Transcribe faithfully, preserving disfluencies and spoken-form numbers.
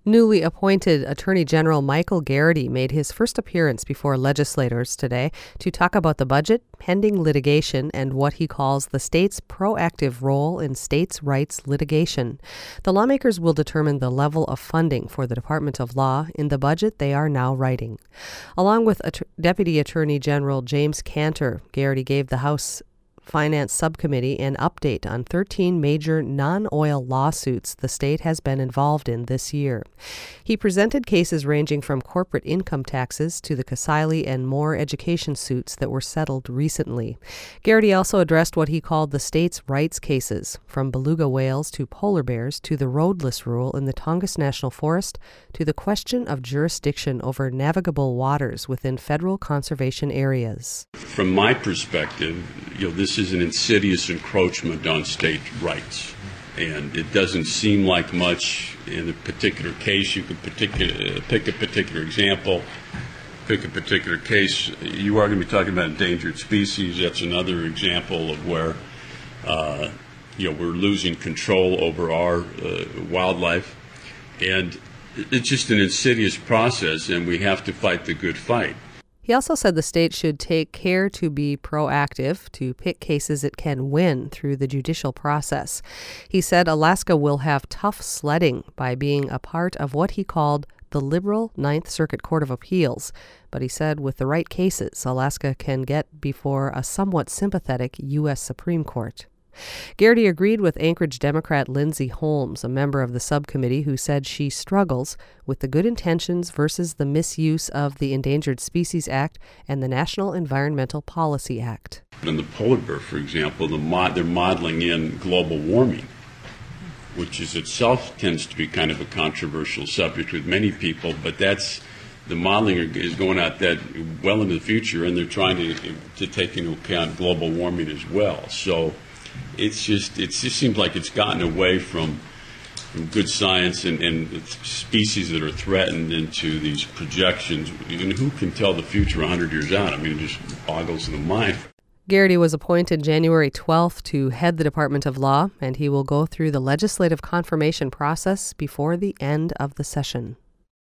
Newly appointed Attorney General Michael Garrity made his first appearance before legislators today to talk about the budget, pending litigation, and what he calls the state's proactive role in states' rights litigation. The lawmakers will determine the level of funding for the Department of Law in the budget they are now writing. Along with At- Deputy Attorney General James Cantor, Garrity gave the House Finance Subcommittee an update on thirteen major non-oil lawsuits the state has been involved in this year. He presented cases ranging from corporate income taxes to the Kasile and Moore education suits that were settled recently. Garrity also addressed what he called the state's rights cases, from beluga whales to polar bears to the roadless rule in the Tongass National Forest to the question of jurisdiction over navigable waters within federal conservation areas. From my perspective, you know, this is an insidious encroachment on state rights, and it doesn't seem like much in a particular case. You could particular, pick a particular example, pick a particular case. You are going to be talking about endangered species. That's another example of where uh, you know we're losing control over our uh, wildlife, and it's just an insidious process, and we have to fight the good fight. He also said the state should take care to be proactive, to pick cases it can win through the judicial process. He said Alaska will have tough sledding by being a part of what he called the liberal Ninth Circuit Court of Appeals. But he said with the right cases, Alaska can get before a somewhat sympathetic U S Supreme Court. Garrity agreed with Anchorage Democrat Lindsay Holmes, a member of the subcommittee, who said she struggles with the good intentions versus the misuse of the Endangered Species Act and the National Environmental Policy Act. In the polar bear, for example, the mod- they're modeling in global warming, which is itself tends to be kind of a controversial subject with many people, but that's the modeling is going out that well into the future, and they're trying to, to take into account global warming as well. So It's just it just seems like it's gotten away from, from good science and, and species that are threatened into these projections. And who can tell the future one hundred years out? I mean, it just boggles the mind. Garrity was appointed January twelfth to head the Department of Law, and he will go through the legislative confirmation process before the end of the session.